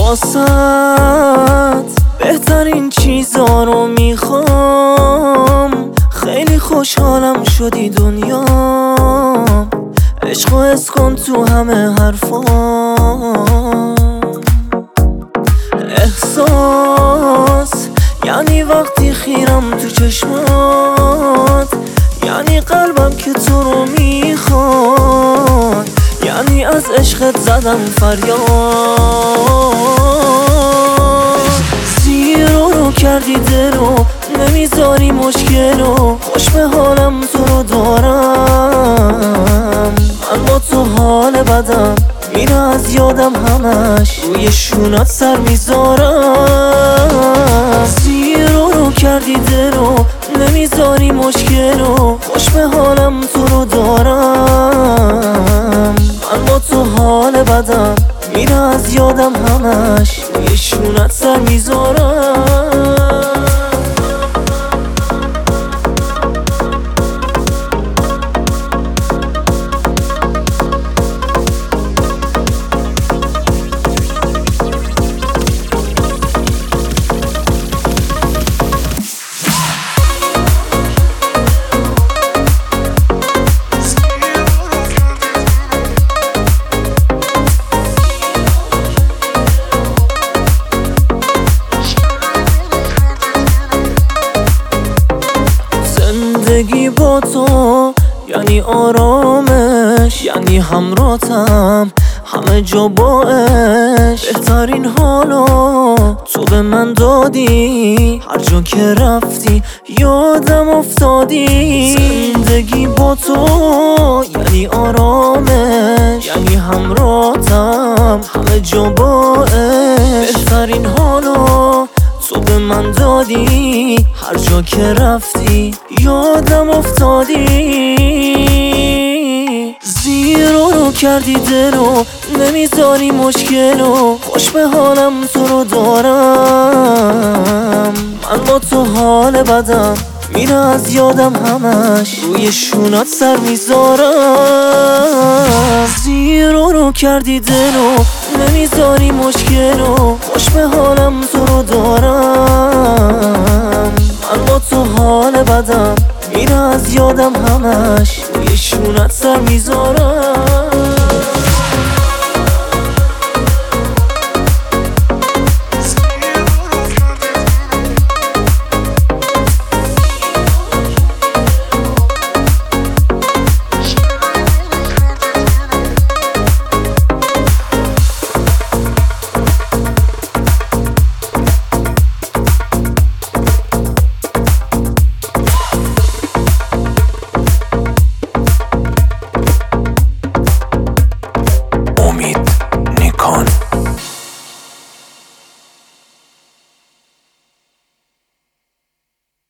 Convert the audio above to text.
واسط بهترین چیزا رو میخوام. خیلی خوشحالم شدی دنیام، عشق و حس کن تو همه حرفام. احساس یعنی وقتی خیرم تو چشمات، یعنی قلبم که تو رو میخواد، یعنی از عشقت زدم فریاد. زیرو کردی دلو، نمیذاری مشکلو، خوش به حالم تو رو دارم. من با تو حال بدم میره از یادم، همش روی شونات سر میذارم. زیرو کردی دلو، نمیذاری مشکلو، خوش به حالم تو رو دارم. من با تو حال بدم میره از یادم، همش روی شونات سر میذارم. زندگی با تو یعنی آرامش، یعنی همراهتم همه جا با عشق. بهترین حالا تو به من دادی، هر جا که رفتی یادم افتادی. زندگی با تو یعنی آرامش، یعنی همراهتم همه جا با عشق. بهترین حالا تو به من دادی، هر جا که رفتی یادم افتادی. زیرو کردی دلو، نمیذاری مشکلو، خوش به حالم تو رو دارم. من با تو حال بدم میره از یادم، همش روی شونات سر میذارم. زیرو کردی دلو، نمیذاری مشکلو، خوش به حالم تو رو دارم. من با تو حال بدم میره از یادم، همش روی شونات سر میذارم.